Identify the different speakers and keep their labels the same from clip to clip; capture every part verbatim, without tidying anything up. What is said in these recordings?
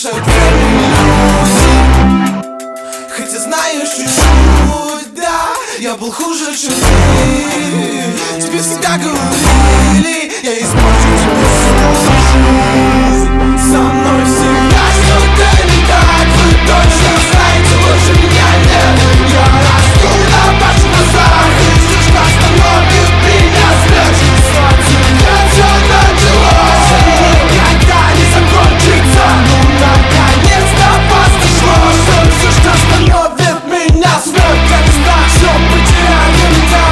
Speaker 1: решают время люди. Хотя знаешь чуть-чуть, да, я был хуже, чем ты. Тебе всегда говорили, я испорчу тебе всю жизнь. Со мной всегда что-то не так. Вы точно знаете, лучше меня нет. Я расту на ваших глазах, и все, что остановит меня, спрячет солнце. Все началось, никогда не закончится. Ну, наконец-то послушло, что все, что остановит меня, смерть, как знак, что потеряли меня.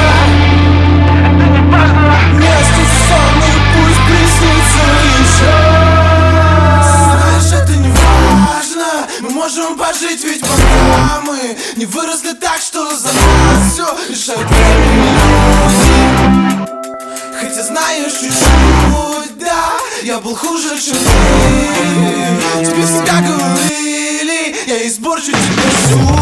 Speaker 1: Вместе со мной пусть приснится еще. Знаешь, это не важно, мы можем пожить, ведь пока мы не выросли так, что за нас все решают время люди. Хотя знаешь чуть-чуть, да, я был хуже, чем ты. Тебе всегда говорили, я испорчу тебе всю